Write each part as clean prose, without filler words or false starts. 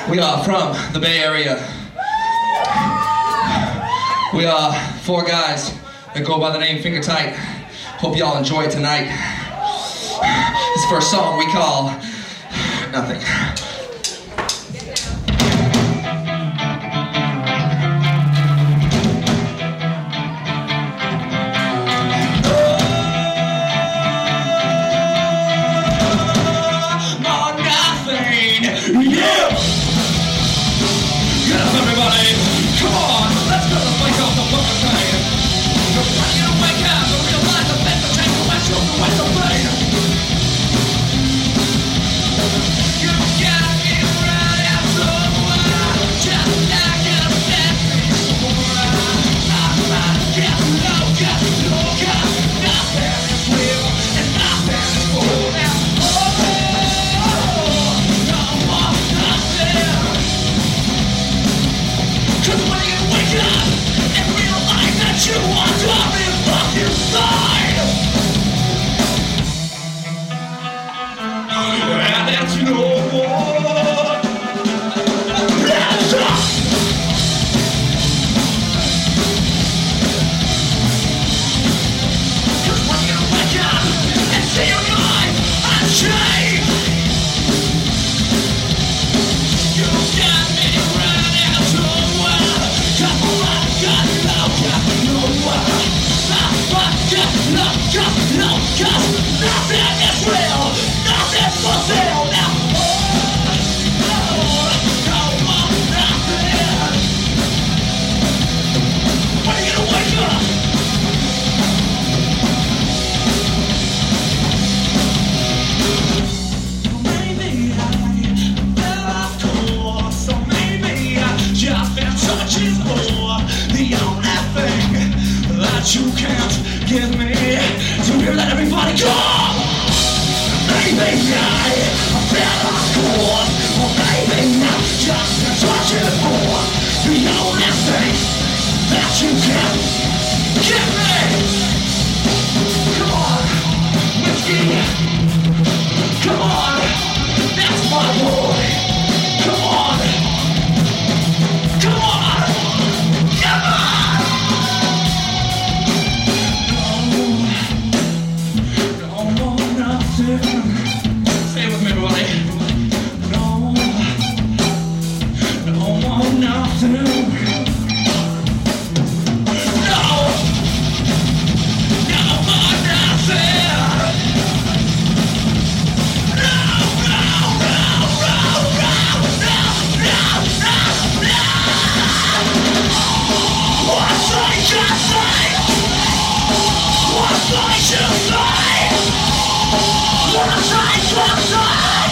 We are from the Bay Area. We are 4 guys that go by the name Finger Tight. Hope y'all enjoy it tonight. This first song we call Nothing. You can't give me to let everybody go. Maybe I fell off course, or maybe not just a touching for the only thing that you can give me. Come on, whiskey. Come on, that's my boy. Come on, come on, come on. Say it with me, everybody. No more nothing. No more nothing. What's I just say? What's I just say? What's I just say?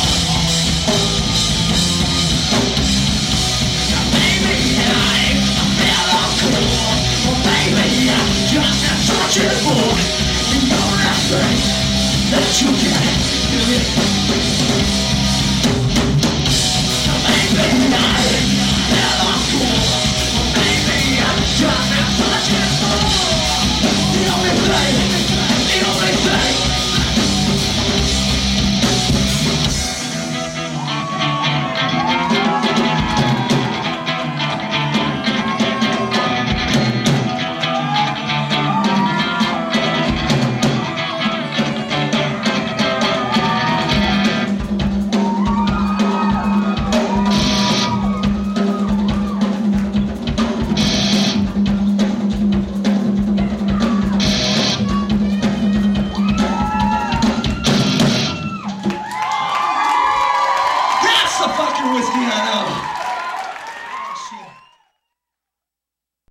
Maybe I fell off course, or maybe I'm just a tortured boy. The only thing that you can do.